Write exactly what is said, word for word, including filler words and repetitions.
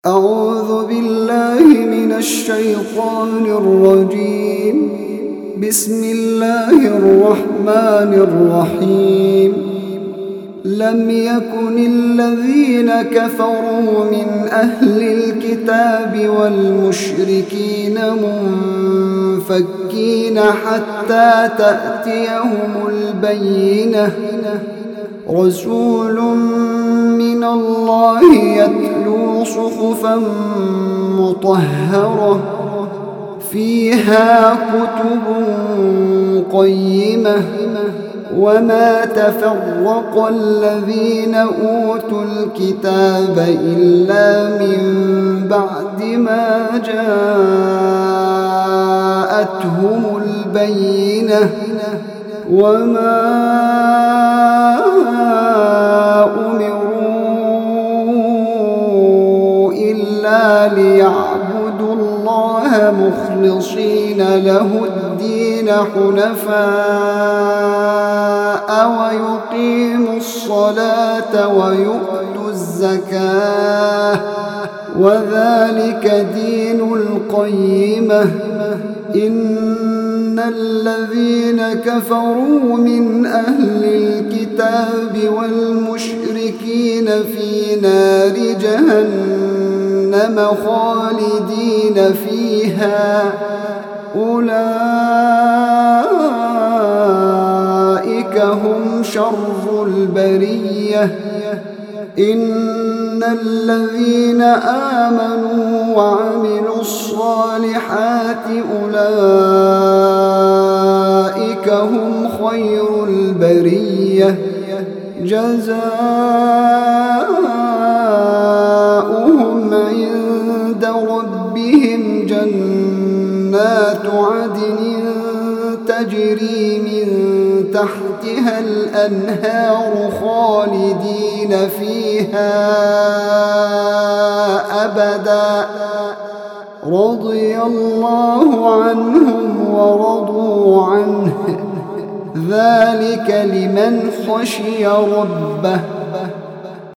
أعوذ بالله من الشيطان الرجيم. بسم الله الرحمن الرحيم. لم يكن الذين كفروا من أهل الكتاب والمشركين منفكين حتى تأتيهم البينة، رسول من الله يتلو صحفا مطهرة فيها كتب قيمة، وما تفرق الذين أوتوا الكتاب إلا من بعد ما جاءتهم البينة، وما أمروا إلا ليعبدوا الله مخلصين له الدين حنفاء ويقيموا الصلاة ويؤتوا الزكاة، وذلك دين القيمة. إن الذين كفروا من أهل الكتاب والمشركين في نار جهنم خالدين فيها، أولئك هم شر البرية. إن الذين آمنوا وعملوا الصالحات أولئك هم خير البرية، جزاؤهم عند ربهم جنات عدن تجري من تحتها الأنهار خالدين فيها أبدا، رضي الله عنهم ورضوا عنه، ذلك لمن خشي ربه.